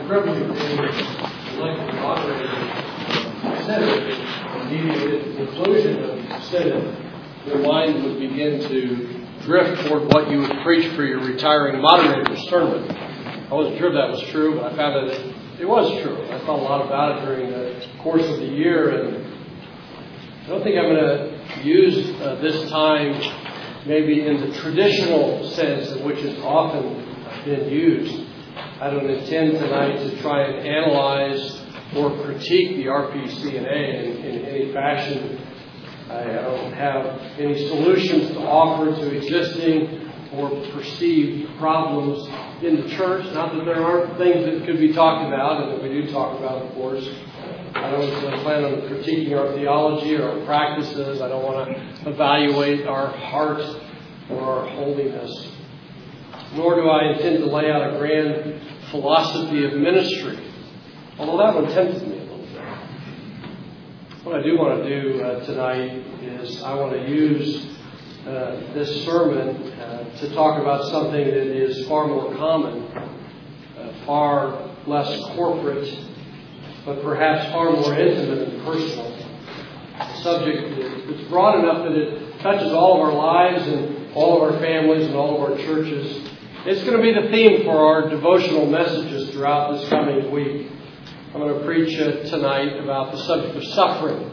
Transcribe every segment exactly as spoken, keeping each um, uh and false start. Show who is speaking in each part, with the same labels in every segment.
Speaker 1: privilege of being elected moderator of Senate, immediately at the conclusion of Senate, your mind would begin to drift toward what you would preach for your retiring moderator's sermon. I wasn't sure if that was true, but I found that it, it was true. I thought a lot about it during the course of the year, and I don't think I'm going to use uh, this time maybe in the traditional sense in which it's often been used. I don't intend tonight to try and analyze or critique the R P C N A in, in any fashion. I don't have any solutions to offer to existing or perceived problems in the church. Not that there aren't things that could be talked about, and that we do talk about, of course. I don't uh, plan on critiquing our theology or our practices. I don't want to evaluate our heart or our holiness. Nor do I intend to lay out a grand philosophy of ministry, although that one tempted me a little bit. What I do want to do uh, tonight is I want to use uh, this sermon uh, to talk about something that is far more common, uh, far less corporate, but perhaps far more intimate and personal. A subject that's broad enough that it touches all of our lives and all of our families and all of our churches. It's going to be the theme for our devotional messages throughout this coming week. I'm going to preach uh, tonight about the subject of suffering.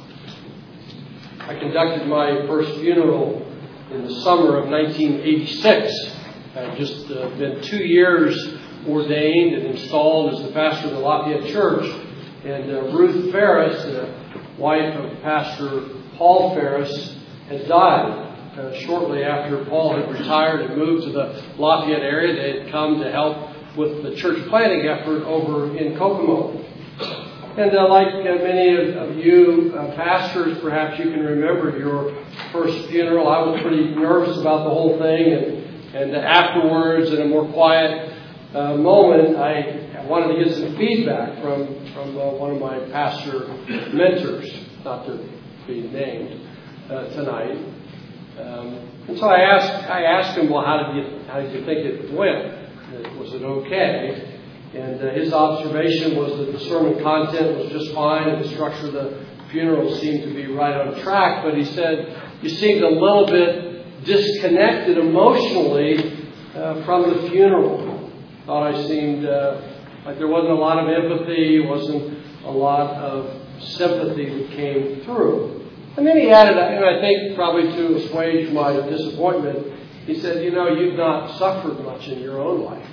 Speaker 1: I conducted my first funeral in the summer of nineteen eighty-six. I'd just uh, been two years ordained and installed as the pastor of the Lafayette Church. And uh, Ruth Ferris, the wife of Pastor Paul Ferris, had died. Uh, shortly after Paul had retired and moved to the Lafayette area, they had come to help with the church planting effort over in Kokomo. And uh, like uh, many of, of you uh, pastors, perhaps you can remember your first funeral. I was pretty nervous about the whole thing, and, and uh, afterwards, in a more quiet uh, moment, I, I wanted to get some feedback from, from uh, one of my pastor mentors, not to be named uh, tonight. Um, and so I asked, I asked him, well, how did you, how did you think it went? Was it okay? And uh, his observation was that the sermon content was just fine, and the structure of the funeral seemed to be right on track. But he said, you seemed a little bit disconnected emotionally uh, from the funeral. Thought I seemed uh, like there wasn't a lot of empathy, wasn't a lot of sympathy that came through. And then he added, and I think probably to assuage my disappointment, he said, you know, you've not suffered much in your own life.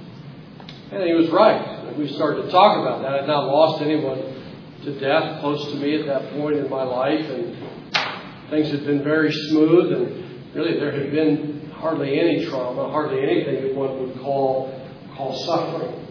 Speaker 1: And he was right. We started to talk about that. I had not lost anyone to death close to me at that point in my life, and things had been very smooth, and really there had been hardly any trauma, hardly anything that one would call, call suffering.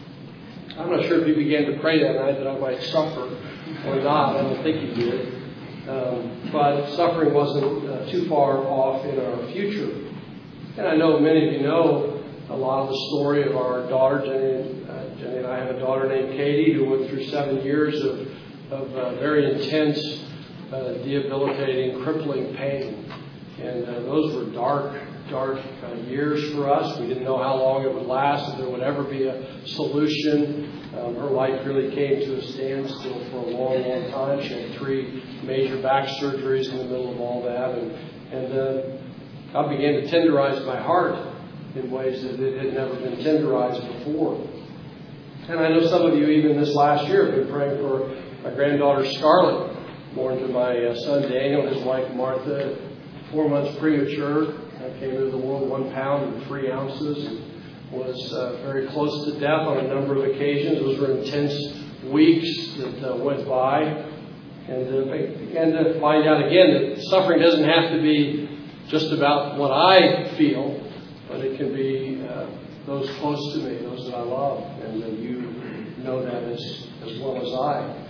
Speaker 1: I'm not sure if he began to pray that night that I might suffer or not. I don't think he did. Um, but suffering wasn't uh, too far off in our future. And I know many of you know a lot of the story of our daughter, Jenny. Uh, Jenny and I have a daughter named Katie who went through seven years of, of uh, very intense, uh, debilitating, crippling pain. And uh, those were dark, dark uh, years for us. We didn't know how long it would last, if there would ever be a solution. Um, her life really came to a standstill for a long, long time. She had three major back surgeries in the middle of all that. And, and uh, God began to tenderize my heart in ways that it had never been tenderized before. And I know some of you, even this last year, have been praying for my granddaughter Scarlett, born to my uh, son Daniel and his wife Martha, four months premature. I came into the world one pound and three ounces. And was uh, very close to death on a number of occasions. Those were intense weeks that uh, went by. And uh, I began to find out again that suffering doesn't have to be just about what I feel, but it can be uh, those close to me, those that I love. And uh, you know that as, as well as I.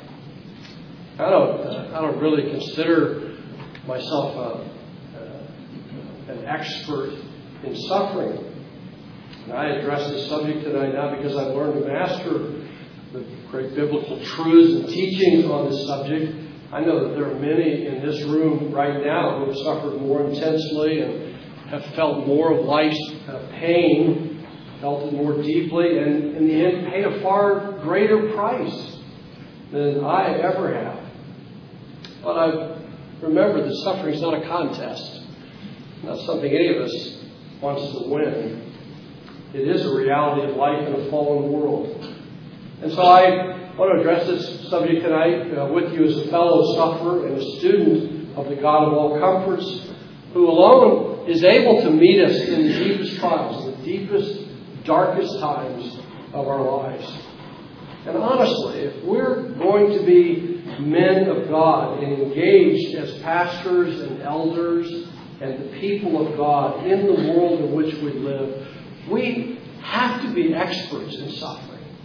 Speaker 1: I don't, uh, I don't really consider myself a, uh, an expert in suffering. And I address this subject tonight not because I've learned to master the great biblical truths and teachings on this subject. I know that there are many in this room right now who have suffered more intensely and have felt more of life's uh, pain felt it more deeply, and in the end paid a far greater price than I ever have. But I remember that suffering is not a contest, not something any of us wants to win. It is a reality of life in a fallen world. And so I want to address this subject tonight uh, with you as a fellow sufferer and a student of the God of all comforts, who alone is able to meet us in the deepest trials, in the deepest, darkest times of our lives. And honestly, if we're going to be men of God and engaged as pastors and elders and the people of God in the world in which we live, we have to be experts in suffering.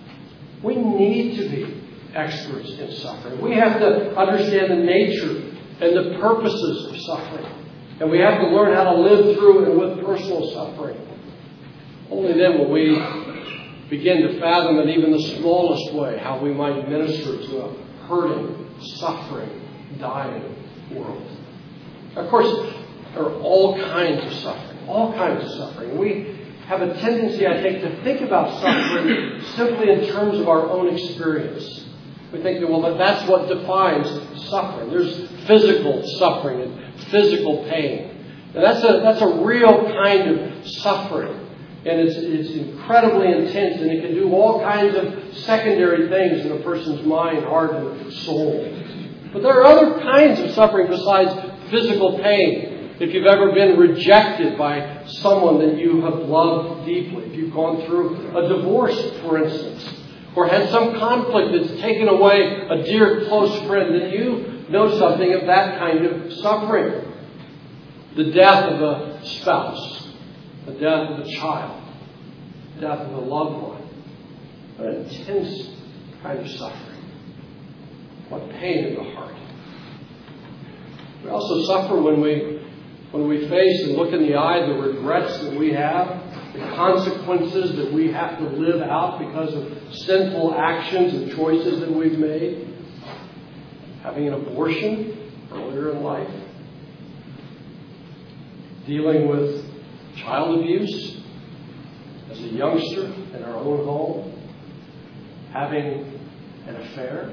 Speaker 1: We need to be experts in suffering. We have to understand the nature and the purposes of suffering. And we have to learn how to live through and with personal suffering. Only then will we begin to fathom in even the smallest way how we might minister to a hurting, suffering, dying world. Of course, there are all kinds of suffering, all kinds of suffering. We have a tendency, I think, to think about suffering simply in terms of our own experience. We think that, well, that's what defines suffering. There's physical suffering and physical pain. And that's a, that's a real kind of suffering. And it's, it's incredibly intense, and it can do all kinds of secondary things in a person's mind, heart, and soul. But there are other kinds of suffering besides physical pain. If you've ever been rejected by someone that you have loved deeply, if you've gone through a divorce, for instance, or had some conflict that's taken away a dear close friend, then you know something of that kind of suffering. The death of a spouse, the death of a child, the death of a loved one, an intense kind of suffering. What pain in the heart. We also suffer when we When we face and look in the eye the regrets that we have, the consequences that we have to live out because of sinful actions and choices that we've made. Having an abortion earlier in life. Dealing with child abuse as a youngster in our own home. Having an affair.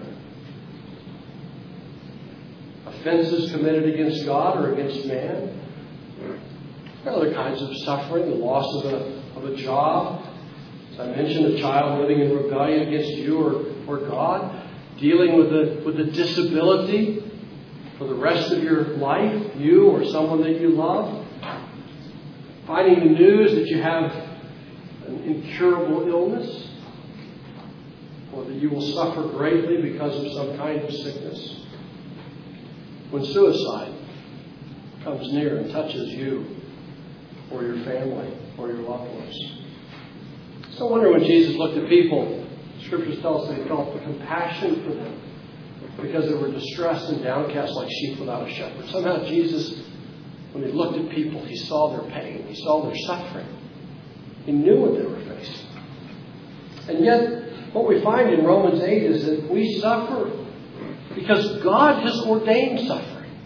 Speaker 1: Offenses committed against God or against man. There are other kinds of suffering, the loss of a, of a job. As I mentioned, a child living in rebellion against you or, or God. Dealing with a, with a disability for the rest of your life, you or someone that you love. Finding the news that you have an incurable illness. Or that you will suffer greatly because of some kind of sickness. When suicide comes near and touches you or your family or your loved ones. So I wonder when Jesus looked at people, Scriptures tell us that he felt compassion for them because they were distressed and downcast like sheep without a shepherd. Somehow Jesus, when he looked at people, he saw their pain. He saw their suffering. He knew what they were facing. And yet, what we find in Romans eight is that we suffer because God has ordained suffering.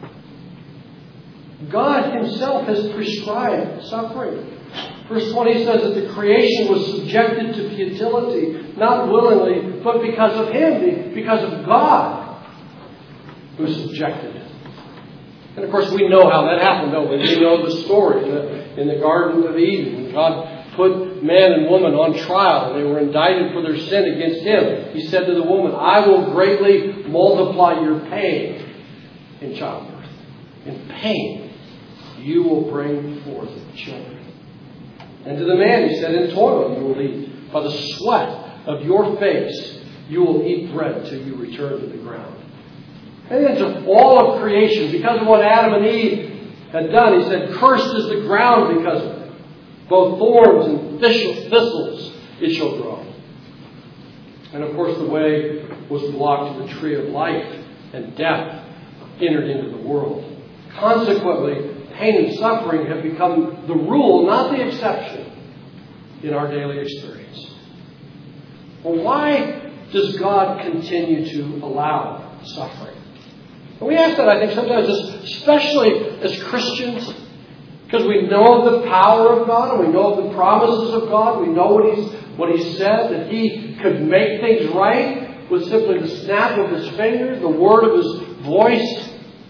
Speaker 1: God himself has prescribed suffering. Verse twenty says that the creation was subjected to futility, not willingly, but because of him, because of God who subjected it. And of course we know how that happened, don't we? We know the story in the, in the Garden of Eden. God put man and woman on trial, and they were indicted for their sin against him. He said to the woman, I will greatly multiply your pain in childbirth. In pain, you will bring forth children. And to the man he said, in toil you will eat. By the sweat of your face you will eat bread till you return to the ground. And then to all of creation, because of what Adam and Eve had done, he said, cursed is the ground because of it. Both thorns and thistles it shall grow. And of course the way was blocked to the tree of life, and death entered into the world. Consequently, pain and suffering have become the rule, not the exception, in our daily experience. Well, why does God continue to allow suffering? And we ask that, I think, sometimes, especially as Christians, Because we know the power of God, and we know the promises of God. We know what He's what He said, that He could make things right with simply the snap of His finger, the word of His voice.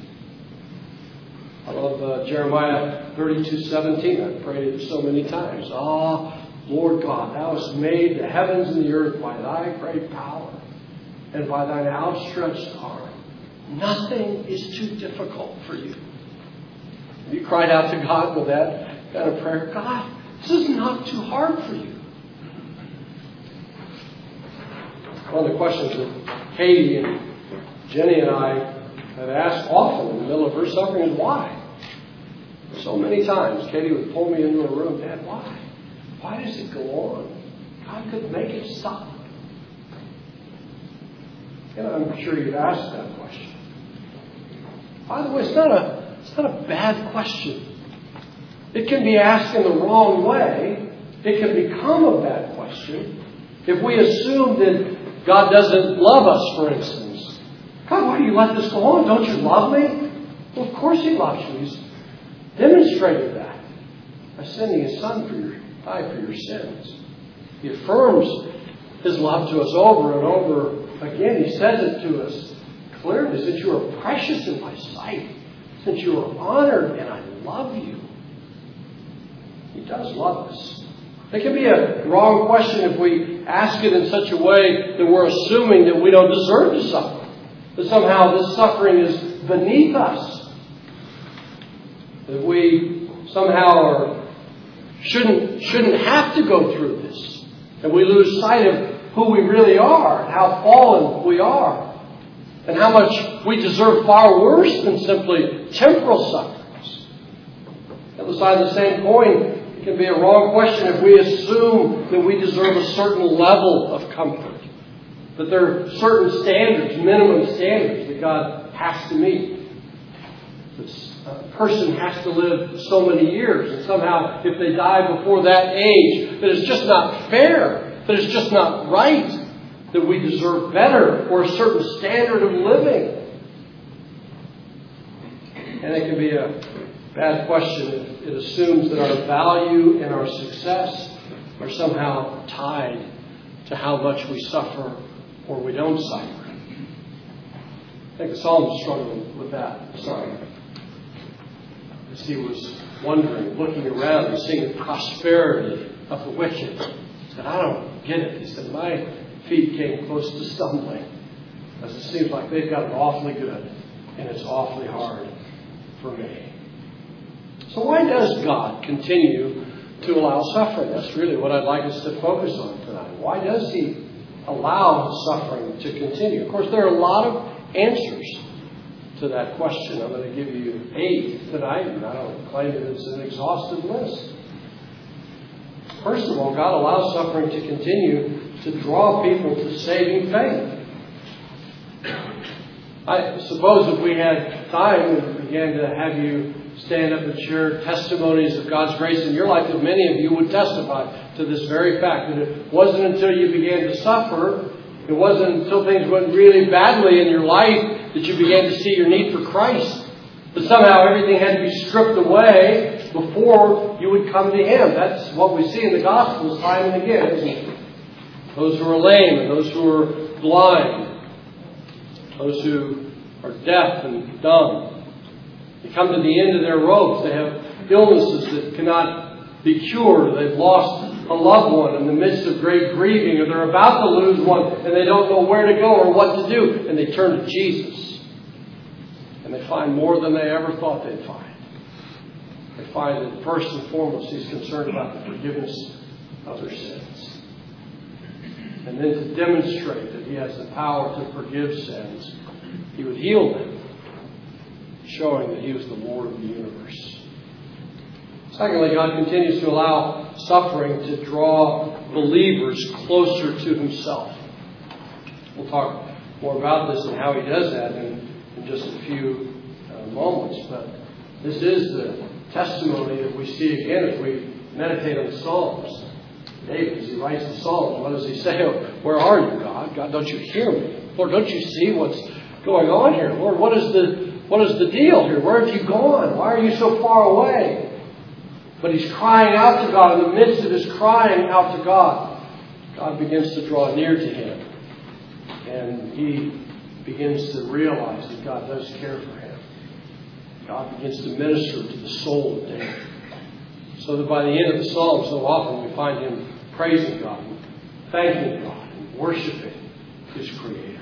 Speaker 1: I love uh, Jeremiah thirty-two seventeen. I've prayed it so many times. Ah, Lord God, Thou hast made the heavens and the earth by Thy great power and by Thine outstretched arm. Nothing is too difficult for You. You cried out to God with that kind of prayer. God, this is not too hard for You. One of the questions that Katie and Jenny and I have asked often in the middle of her suffering is why? So many times Katie would pull me into a room, Dad, why? Why does it go on? God could make it stop. And I'm sure you've asked that question. By the way, it's not a It's not a bad question. It can be asked in the wrong way. It can become a bad question if we assume that God doesn't love us, for instance. God, why do you let this go on? Don't You love me? Well, of course He loves you. He's demonstrated that by sending His Son for your die for your sins. He affirms His love to us over and over again. He says it to us clearly, that You are precious in My sight. Since You are honored and I love You. He does love us. It can be a wrong question if we ask it in such a way that we're assuming that we don't deserve to suffer. That somehow this suffering is beneath us. That we somehow are, shouldn't, shouldn't have to go through this. And we lose sight of who we really are and how fallen we are. And how much we deserve far worse than simply temporal sufferings. On the other side of the same coin, it can be a wrong question if we assume that we deserve a certain level of comfort. That there are certain standards, minimum standards that God has to meet. A person has to live so many years, and somehow if they die before that age, that it's just not fair, that it's just not right. That we deserve better or a certain standard of living. And it can be a bad question if it assumes that our value and our success are somehow tied to how much we suffer or we don't suffer. I think the psalmist struggled with that. Sorry. As he was wondering, looking around and seeing the prosperity of the wicked. He said, I don't get it. He said, my feet came close to stumbling, as it seems like they've got it awfully good and it's awfully hard for me. So why does God continue to allow suffering? That's really what I'd like us to focus on tonight. Why does He allow suffering to continue? Of course, there are a lot of answers to that question. I'm going to give you eight tonight, and I don't claim that it's an exhaustive list. First of all, God allows suffering to continue to draw people to saving faith. I suppose if we had time and began to have you stand up and share testimonies of God's grace in your life, that many of you would testify to this very fact, that it wasn't until you began to suffer, it wasn't until things went really badly in your life that you began to see your need for Christ. But somehow everything had to be stripped away before you would come to Him. That's what we see in the Gospels time and again, isn't it? Those who are lame and those who are blind. Those who are deaf and dumb. They come to the end of their ropes. They have illnesses that cannot be cured. They've lost a loved one in the midst of great grieving, or they're about to lose one and they don't know where to go or what to do. And they turn to Jesus. And they find more than they ever thought they'd find. They find that first and foremost He's concerned about the forgiveness of their sins. And then to demonstrate that He has the power to forgive sins, He would heal them, showing that He was the Lord of the universe. Secondly, God continues to allow suffering to draw believers closer to Himself. We'll talk more about this and how He does that in, in just a few uh, moments. But this is the testimony that we see again as we meditate on the Psalms. David, as he writes the Psalms, what does he say? Where are you, God? God, don't you hear me? Lord, don't you see what's going on here? Lord, what is the what is the deal here? Where have you gone? Why are you so far away? But he's crying out to God. In the midst of his crying out to God, God begins to draw near to him. And he begins to realize that God does care for him. God begins to minister to the soul of David. So that by the end of the psalm, so often we find him praising God, and thanking God, and worshiping his Creator.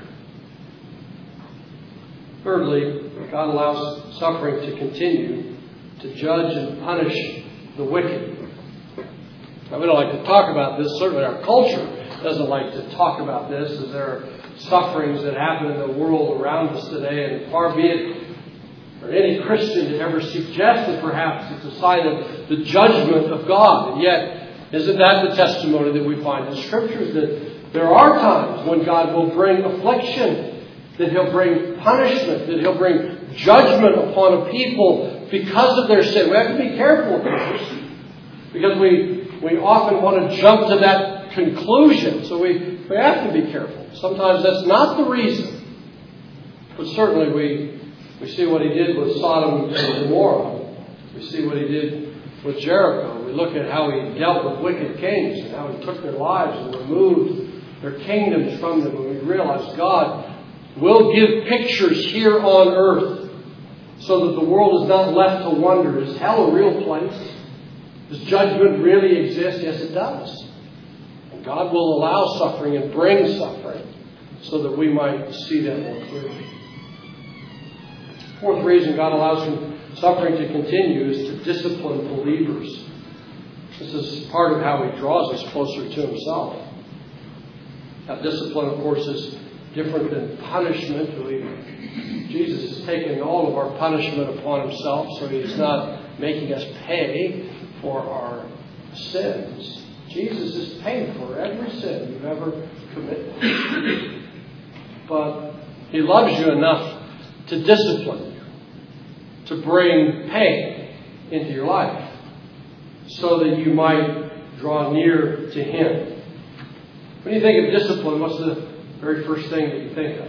Speaker 1: Thirdly, God allows suffering to continue to judge and punish the wicked. Now, we don't like to talk about this. Certainly our culture doesn't like to talk about this, as there are sufferings that happen in the world around us today, and far be it for any Christian to ever suggest that perhaps it's a sign of the judgment of God. And yet, isn't that the testimony that we find in Scriptures, that there are times when God will bring affliction, that He'll bring punishment, that He'll bring judgment upon a people because of their sin. We have to be careful, of course, because we, we often want to jump to that conclusion. So we, we have to be careful. Sometimes that's not the reason. But certainly we, we see what He did with Sodom and Gomorrah. We see what He did with Jericho. We look at how He dealt with wicked kings and how He took their lives and removed their kingdoms from them. And we realize God will give pictures here on earth so that the world is not left to wonder, is hell a real place? Does judgment really exist? Yes, it does. And God will allow suffering and bring suffering so that we might see that more clearly. Fourth reason God allows suffering to continue is to discipline believers. This is part of how He draws us closer to Himself. Now, discipline, of course, is different than punishment. We, Jesus has taken all of our punishment upon Himself, so He's not making us pay for our sins. Jesus has paid for every sin you've ever committed. But He loves you enough to discipline you, to bring pain into your life, so that you might draw near to Him. When you think of discipline, what's the very first thing that you think of?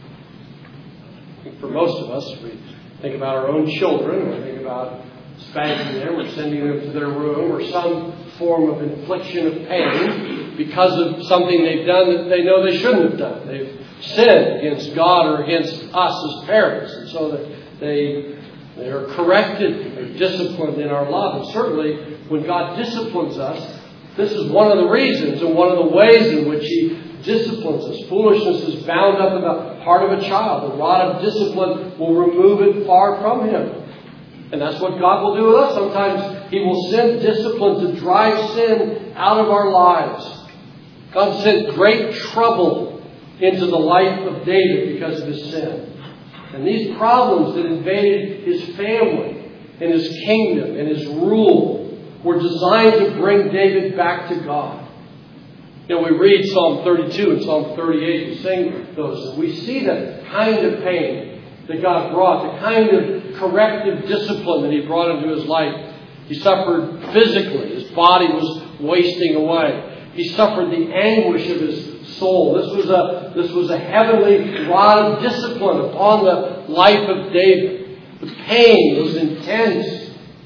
Speaker 1: I think for most of us, we think about our own children, we think about spanking them or sending them to their room, or some form of infliction of pain because of something they've done that they know they shouldn't have done. They've sinned against God or against us as parents, and so that they they are corrected, they're disciplined in our love. And certainly, when God disciplines us, this is one of the reasons and one of the ways in which He disciplines us. Foolishness is bound up in the heart of a child. The rod of discipline will remove it far from him. And that's what God will do with us. Sometimes He will send discipline to drive sin out of our lives. God sent great trouble into the life of David because of his sin. And these problems that invaded his family and his kingdom and his rule were designed to bring David back to God. You know, we read Psalm thirty-two and Psalm thirty-eight, we sing those, and we see the kind of pain that God brought, the kind of corrective discipline that He brought into his life. He suffered physically. His body was wasting away. He suffered the anguish of his soul. This was a, this was a heavenly rod of discipline upon the life of David. The pain was intense.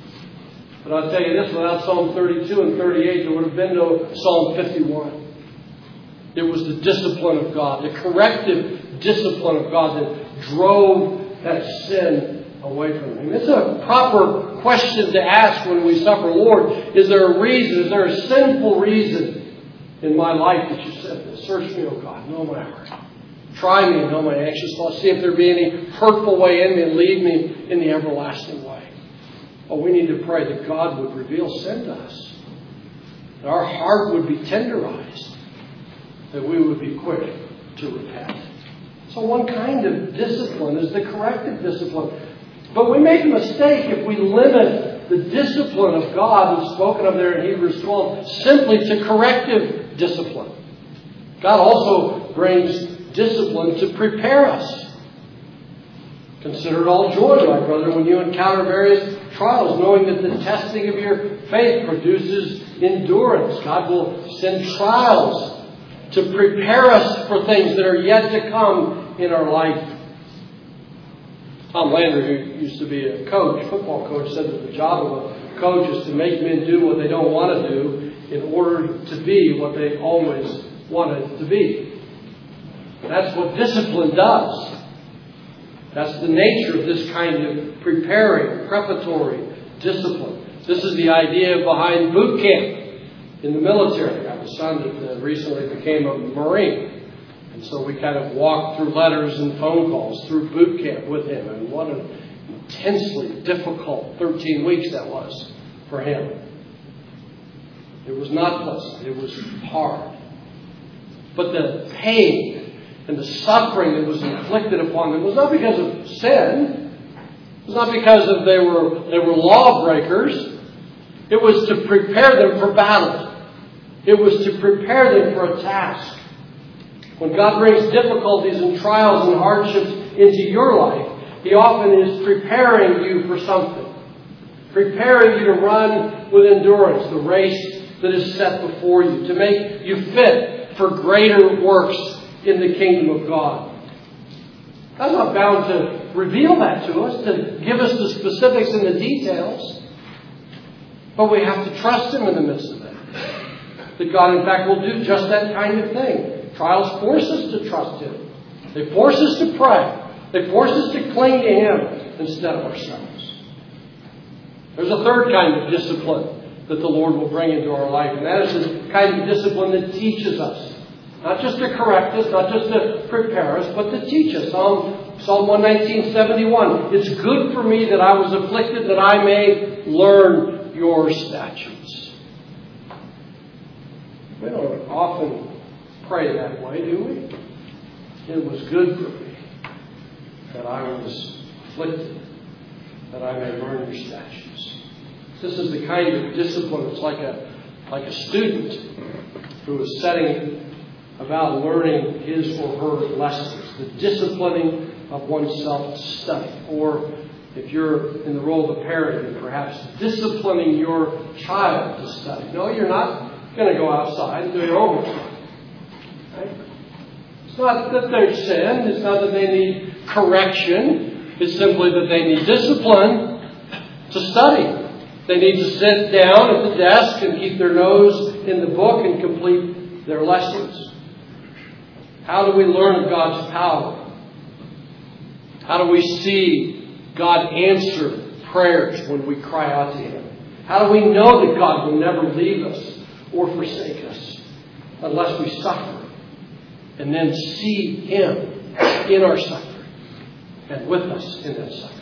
Speaker 1: But I'll tell you this, without Psalm thirty-two and thirty-eight, there would have been no Psalm fifty-one. It was the discipline of God, the corrective discipline of God that drove that sin away from Him. It's a proper question to ask when we suffer. Lord, is there a reason, is there a sinful reason in my life that You said this? Search me, O God, know my heart. Try me and know my anxious thoughts. See if there be any hurtful way in me and lead me in the everlasting way. Oh, we need to pray that God would reveal sin to us. That our heart would be tenderized. That we would be quick to repent. So one kind of discipline is the corrective discipline. But we make a mistake if we limit the discipline of God that's spoken of there in Hebrews twelve simply to corrective discipline. God also brings discipline to prepare us. Consider it all joy, my brother, when you encounter various trials, knowing that the testing of your faith produces endurance. God will send trials to prepare us for things that are yet to come in our life. Tom Landry, who used to be a coach, football coach, said that the job of a coach is to make men do what they don't want to do in order to be what they always wanted to be. That's what discipline does. That's the nature of this kind of preparing, preparatory discipline. This is the idea behind boot camp in the military. I have a son that recently became a Marine. And so we kind of walked through letters and phone calls through boot camp with him. And what an intensely difficult thirteen weeks that was for him. It was not pleasant. It was hard. But the pain and the suffering that was inflicted upon them was not because of sin. It was not because of they were they were lawbreakers. It was to prepare them for battle. It was to prepare them for a task. When God brings difficulties and trials and hardships into your life, He often is preparing you for something. Preparing you to run with endurance the race that is set before you. To make you fit for greater works in the kingdom of God. God's not bound to reveal that to us, to give us the specifics and the details. But we have to trust Him in the midst of that. That God, in fact, will do just that kind of thing. Trials force us to trust Him. They force us to pray. They force us to cling to Him instead of ourselves. There's a third kind of discipline that the Lord will bring into our life, and that is the kind of discipline that teaches us. Not just to correct us, not just to prepare us, but to teach us. Psalm, Psalm one nineteen, seventy-one. It's good for me that I was afflicted, that I may learn your statutes. We don't often pray that way, do we? It was good for me that I was afflicted, that I may learn your statutes. This is the kind of discipline. It's like a like a student who is setting about learning his or her lessons, the disciplining of oneself to study. Or if you're in the role of a parent, perhaps disciplining your child to study. No, you're not going to go outside and do your homework. Right? It's not that they're sinned. It's not that they need correction. It's simply that they need discipline to study. They need to sit down at the desk and keep their nose in the book and complete their lessons. How do we learn of God's power? How do we see God answer prayers when we cry out to Him? How do we know that God will never leave us or forsake us unless we suffer and then see Him in our suffering and with us in that suffering?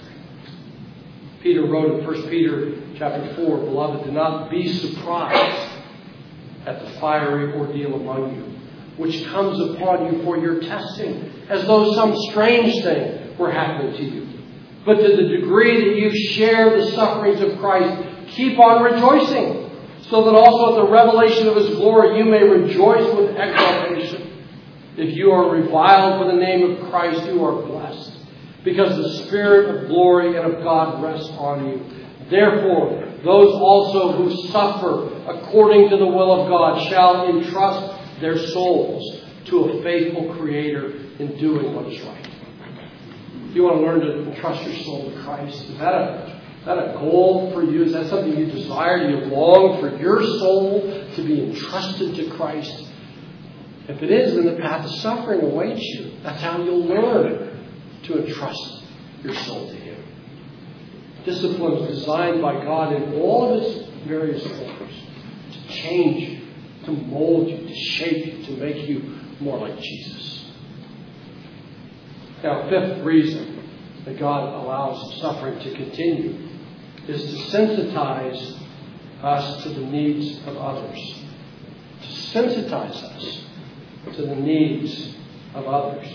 Speaker 1: Peter wrote in First Peter chapter four, Beloved, do not be surprised at the fiery ordeal among you, which comes upon you for your testing, as though some strange thing were happening to you. But to the degree that you share the sufferings of Christ, keep on rejoicing, so that also at the revelation of His glory you may rejoice with exultation. If you are reviled for the name of Christ, you are blessed, because the Spirit of glory and of God rests on you. Therefore, those also who suffer according to the will of God shall entrust their souls to a faithful Creator in doing what is right. If you want to learn to entrust your soul to Christ, is that a, is that a goal for you? Is that something you desire? Do you long for your soul to be entrusted to Christ? If it is, then the path of suffering awaits you. That's how you'll learn to entrust your soul to Him. Discipline is designed by God in all of its various forms to change you, to mold you, to shape you, to make you more like Jesus. Now, fifth reason that God allows suffering to continue is to sensitize us to the needs of others. To sensitize us to the needs of others.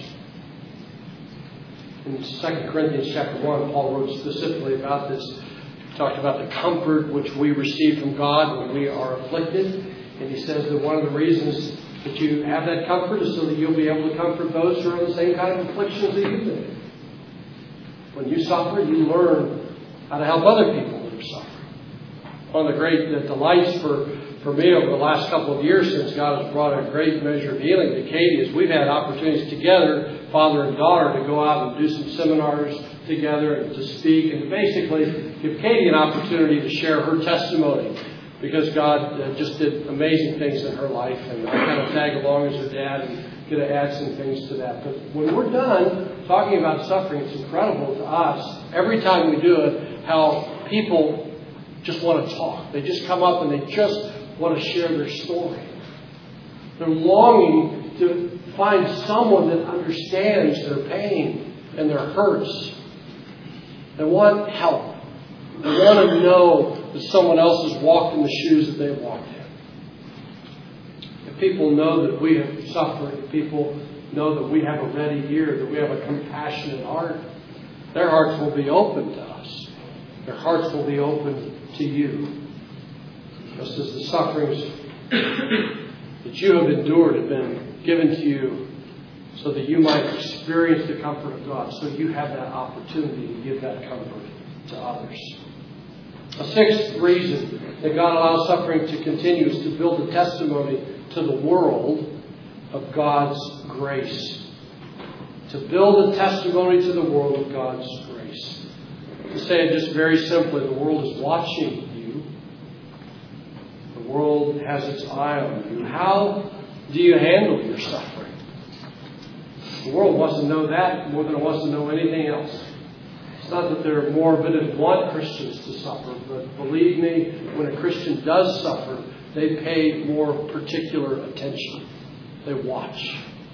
Speaker 1: In Second Corinthians chapter one, Paul wrote specifically about this. He talked about the comfort which we receive from God when we are afflicted. And he says that one of the reasons that you have that comfort is so that you'll be able to comfort those who are in the same kind of afflictions that you've been in. When you suffer, you learn how to help other people that are suffering. One of the great uh, delights for, for me over the last couple of years, since God has brought a great measure of healing to Katie, is we've had opportunities together, father and daughter, to go out and do some seminars together and to speak and to basically give Katie an opportunity to share her testimony, because God uh, just did amazing things in her life, and I kind of tag along as her dad and going to add some things to that. But when we're done talking about suffering, it's incredible to us, every time we do it, how people just want to talk. They just come up and they just want to share their story. They're longing to find someone that understands their pain and their hurts. They want help. They want to know that someone else has walked in the shoes that they've walked in. If people know that we have suffered, if people know that we have a ready ear, that we have a compassionate heart, their hearts will be open to us. Their hearts will be open to you. Just as the sufferings that you have endured have been given to you so that you might experience the comfort of God, so you have that opportunity to give that comfort to others. A sixth reason that God allows suffering to continue is to build a testimony to the world of God's grace. To build a testimony to the world of God's grace. To say it just very simply, the world is watching you. The world has its eye on you. How do you handle your suffering? The world wants to know that more than it wants to know anything else. It's not that they're morbid and want Christians to suffer, but believe me, when a Christian does suffer, they pay more particular attention. They watch.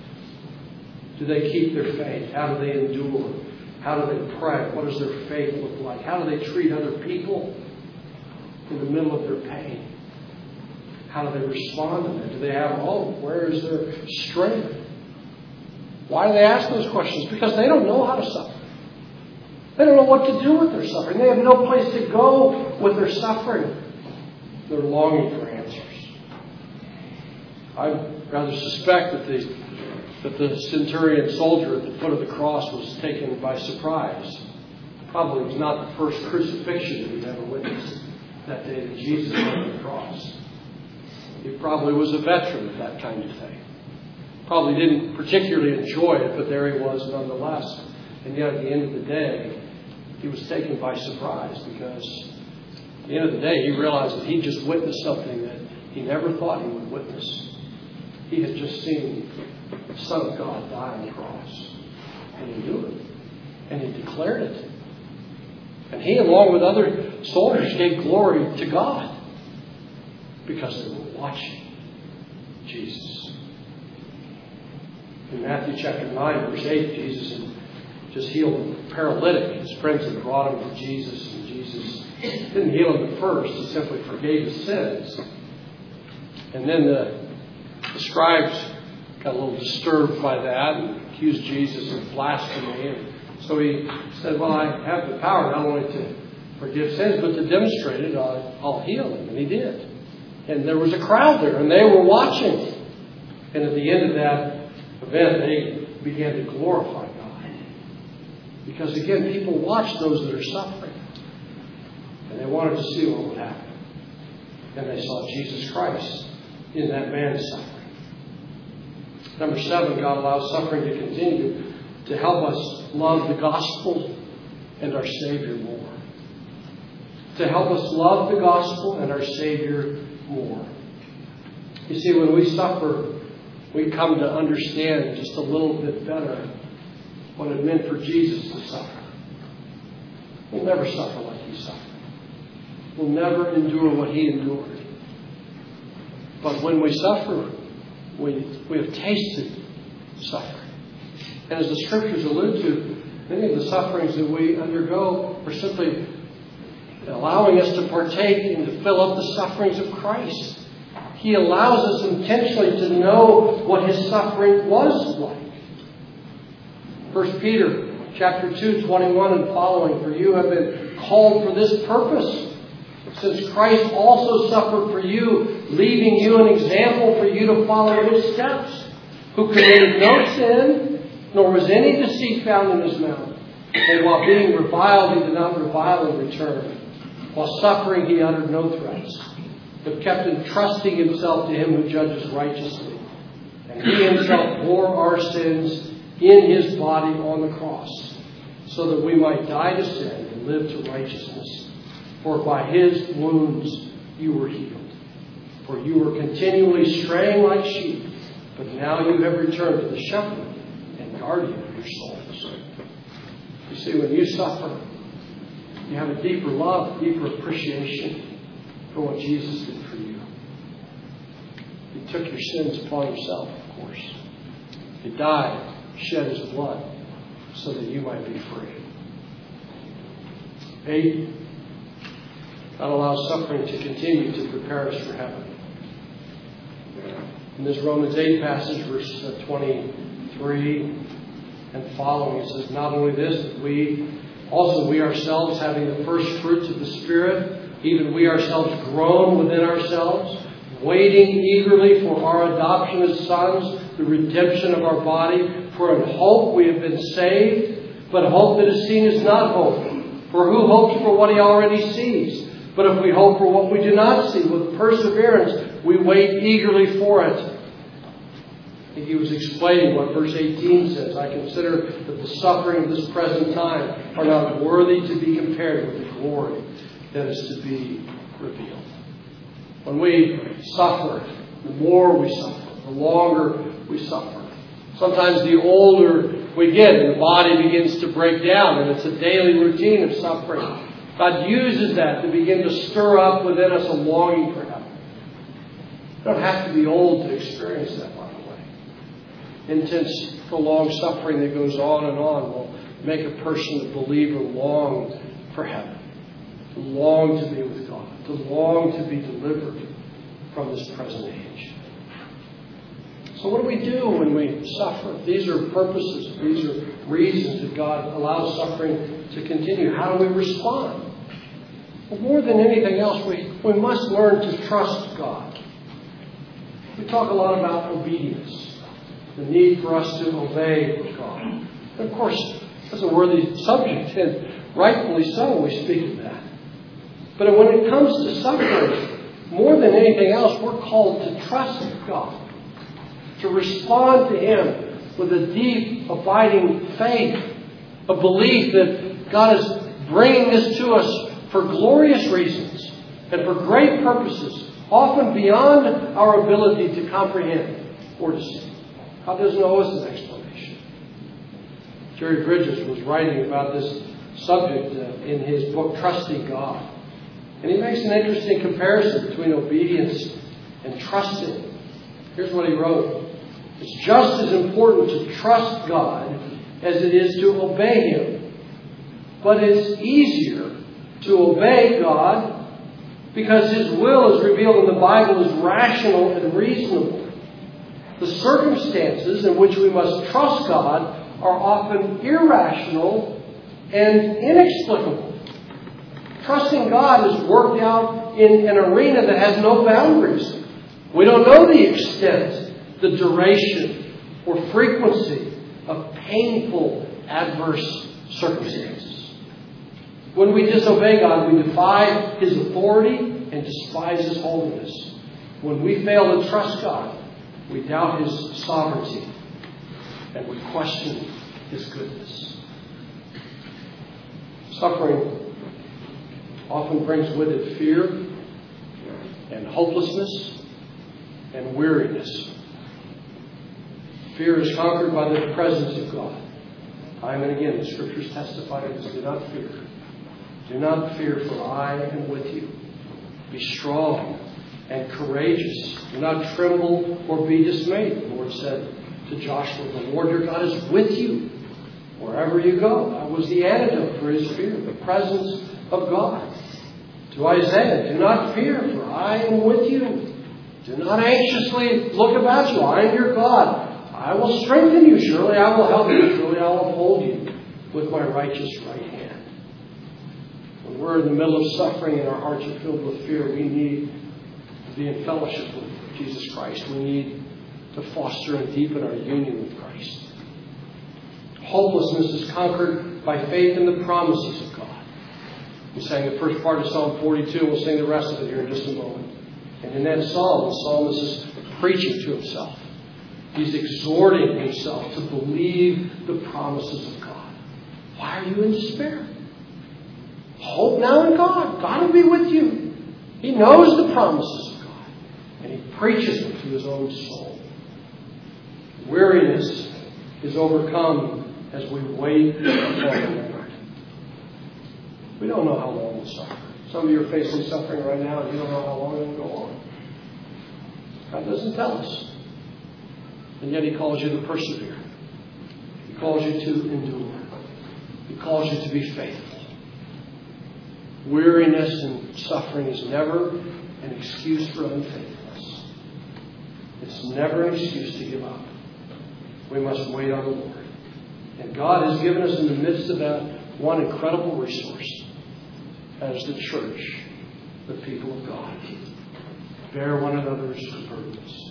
Speaker 1: Do they keep their faith? How do they endure? How do they pray? What does their faith look like? How do they treat other people in the middle of their pain? How do they respond to that? Do they have hope? Where is their strength? Why do they ask those questions? Because they don't know how to suffer. They don't know what to do with their suffering. They have no place to go with their suffering. They're longing for answers. I rather suspect that the, that the centurion soldier at the foot of the cross was taken by surprise. Probably was not the first crucifixion that he'd ever witnessed that day that Jesus went on the cross. He probably was a veteran of that kind of thing. Probably didn't particularly enjoy it, but there he was nonetheless. And yet at the end of the day, he was taken by surprise, because at the end of the day, he realized that he just witnessed something that he never thought he would witness. He had just seen the Son of God die on the cross. And he knew it. And he declared it. And he, along with other soldiers, gave glory to God because they were watching Jesus. In Matthew chapter nine, verse eight, Jesus had just healed a paralytic. His friends had brought him to Jesus, and Jesus didn't heal him at first. He simply forgave his sins. And then the, the scribes got a little disturbed by that and accused Jesus of blasphemy. And so he said, well, I have the power not only to forgive sins, but to demonstrate it, I'll, I'll heal him. And he did. And there was a crowd there, and they were watching. And at the end of that event, they began to glorify God. Because again, people watch those that are suffering. And they wanted to see what would happen. And they saw Jesus Christ in that man's suffering. Number seven, God allows suffering to continue to help us love the gospel and our Savior more. To help us love the gospel and our Savior more. You see, when we suffer, we come to understand just a little bit better what it meant for Jesus to suffer. We'll never suffer like He suffered. We'll never endure what He endured. But when we suffer, we, we have tasted suffering. And as the Scriptures allude to, many of the sufferings that we undergo are simply allowing us to partake and to fill up the sufferings of Christ. He allows us intentionally to know what His suffering was like. First Peter chapter two, twenty-one and following, for you have been called for this purpose, since Christ also suffered for you, leaving you an example for you to follow His steps, who committed no sin, nor was any deceit found in His mouth. And while being reviled, He did not revile in return. While suffering, He uttered no threats, but kept entrusting Himself to Him who judges righteously. And He Himself bore our sins in His body on the cross, so that we might die to sin and live to righteousness. For by his wounds you were healed. For you were continually straying like sheep, but now you have returned to the shepherd and guardian of your souls. You see, when you suffer, you have a deeper love, deeper appreciation for what Jesus did for you. He took your sins upon himself, of course. He died, shed his blood, so that you might be free. Eight, God allows suffering to continue to prepare us for heaven. In this Romans eight passage, verse twenty-three and following, it says, not only this, but we also we ourselves, having the first fruits of the Spirit, even we ourselves groan within ourselves, waiting eagerly for our adoption as sons, the redemption of our body. For in hope we have been saved, but hope that is seen is not hope. For who hopes for what he already sees? But if we hope for what we do not see, with perseverance we wait eagerly for it. I think he was explaining what verse eighteen says. I consider that the suffering of this present time are not worthy to be compared with the glory that is to be revealed. When we suffer, the more we suffer, the longer we suffer. Sometimes the older we get and the body begins to break down, and it's a daily routine of suffering. God uses that to begin to stir up within us a longing for heaven. You don't have to be old to experience that, by the way. Intense, prolonged suffering that goes on and on will make a person, a believer, long for heaven. To long to be with God. To long to be delivered from this present age. So what do we do when we suffer? These are purposes. These are reasons that God allows suffering to continue. How do we respond? Well, more than anything else, we, we must learn to trust God. We talk a lot about obedience. The need for us to obey God. And of course, that's a worthy subject, and rightfully so we speak of that. But when it comes to suffering, more than anything else, we're called to trust God. To respond to him with a deep, abiding faith. A belief that God is bringing this to us for glorious reasons and for great purposes, often beyond our ability to comprehend or to see. God doesn't owe us an explanation. Jerry Bridges was writing about this subject uh, in his book, Trusting God. And he makes an interesting comparison between obedience and trusting. Here's what he wrote. It's just as important to trust God as it is to obey him. But it's easier to obey God because his will, as revealed in the Bible, is rational and reasonable. The circumstances in which we must trust God are often irrational and inexplicable. Trusting God is worked out in an arena that has no boundaries. We don't know the extent, the duration, or frequency of painful, adverse circumstances. When we disobey God, we defy his authority and despise his holiness. When we fail to trust God, we doubt his sovereignty and we question his goodness. Suffering often brings with it fear and hopelessness and weariness. Fear is conquered by the presence of God. Time and again, the Scriptures testify to this. Do not fear. Do not fear, for I am with you. Be strong and courageous. Do not tremble or be dismayed. The Lord said to Joshua, the Lord your God is with you wherever you go. That was the antidote for his fear, the presence of God. To Isaiah, do not fear, for I am with you. Do not anxiously look about you. I am your God. I will strengthen you. Surely I will help you. Surely I will uphold you with my righteous right hand. When we're in the middle of suffering and our hearts are filled with fear, we need to be in fellowship with Jesus Christ. We need to foster and deepen our union with Christ. Hopelessness is conquered by faith in the promises of God. We sang the first part of Psalm forty-two. We'll sing the rest of it here in just a moment. And in that psalm, the psalmist is preaching to himself. He's exhorting himself to believe the promises of God. Why are you in despair? Hope now in God. God will be with you. He knows the promises of God. And He preaches them to His own soul. Weariness is overcome as we wait upon the Lord. We don't know how long we'll suffer. Some of you are facing suffering right now and you don't know how long it will go on. God doesn't tell us. And yet He calls you to persevere. He calls you to endure. He calls you to be faithful. Weariness and suffering is never an excuse for unfaithfulness. It's never an excuse to give up. We must wait on the Lord. And God has given us in the midst of that one incredible resource as the church, the people of God. Bear one another's burdens.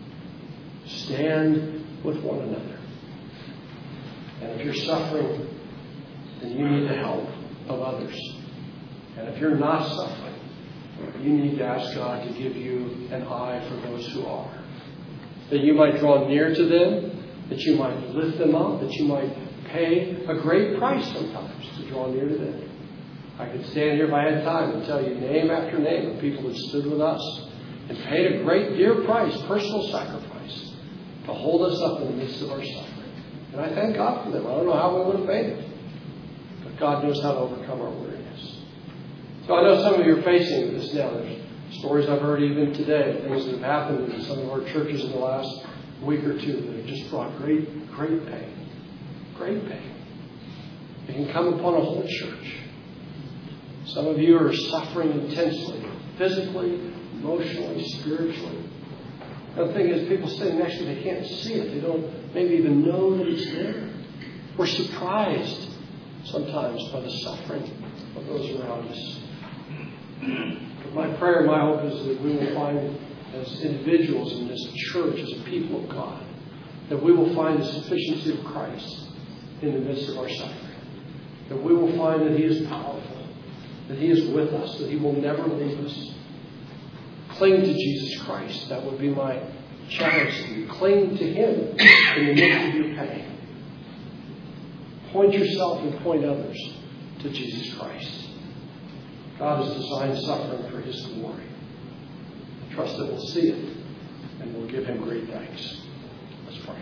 Speaker 1: Stand with one another. And if you're suffering, then you need the help of others. And if you're not suffering, you need to ask God to give you an eye for those who are. That you might draw near to them, that you might lift them up, that you might pay a great price sometimes to draw near to them. I could stand here if I had time and tell you name after name of people that stood with us and paid a great dear price, personal sacrifice, to hold us up in the midst of our suffering. And I thank God for them. I don't know how we would have made it. But God knows how to overcome our weariness. So I know some of you are facing this now. There's stories I've heard even today, things that have happened in some of our churches in the last week or two that have just brought great, great pain. Great pain. It can come upon a whole church. Some of you are suffering intensely, physically, emotionally, spiritually. The thing is, people sitting next to you, they can't see it. They don't maybe even know that it's there. We're surprised sometimes by the suffering of those around us. But my prayer, my hope is that we will find, as individuals in this church, as a people of God, that we will find the sufficiency of Christ in the midst of our suffering. That we will find that He is powerful, that He is with us, that He will never leave us. Cling to Jesus Christ. That would be my challenge to you. Cling to Him in the midst of your pain. Point yourself and point others to Jesus Christ. God has designed suffering for His glory. I trust that we'll see it and we'll give Him great thanks. Let's pray.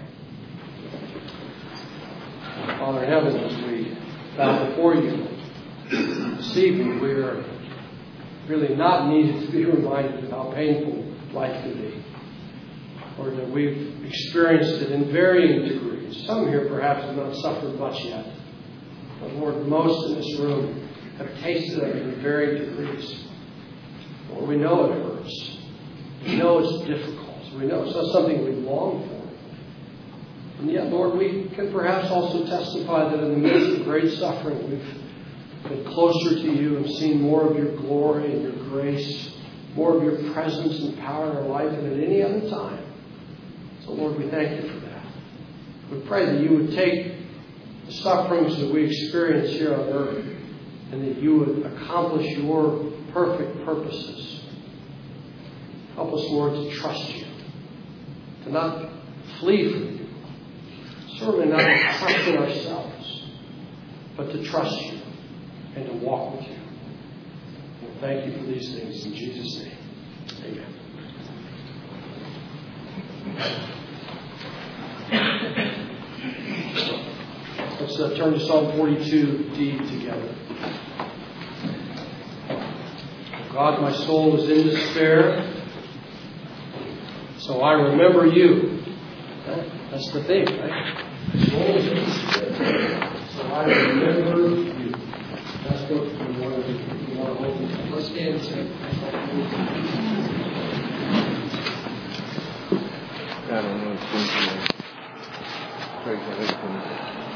Speaker 1: Father in heaven, as we bow before You this evening, we are really not needed to be reminded of how painful life can be, or that we've experienced it in varying degrees. Some here perhaps have not suffered much yet, but Lord, most in this room have tasted of it in varying degrees. Lord, we know it hurts. We know it's difficult. We know it's not something we long for. And yet, Lord, we can perhaps also testify that in the midst of great suffering, we've been closer to You and seen more of Your glory and Your grace, more of Your presence and power in our life than at any other time. So, Lord, we thank You for that. We pray that You would take the sufferings that we experience here on earth and that You would accomplish Your perfect purposes. Help us, Lord, to trust You, to not flee from You, certainly not to trust in ourselves, but to trust You and to walk with You. And thank You for these things in Jesus' name. Amen. Let's uh, turn to Psalm forty-two D together. God, my soul is in despair, so I remember You. That's the thing, right? My soul is in despair, so I remember You. That's what we want to do. We want to open. Let's stand and sing.
Speaker 2: God, I don't know if it's going to be great for everything.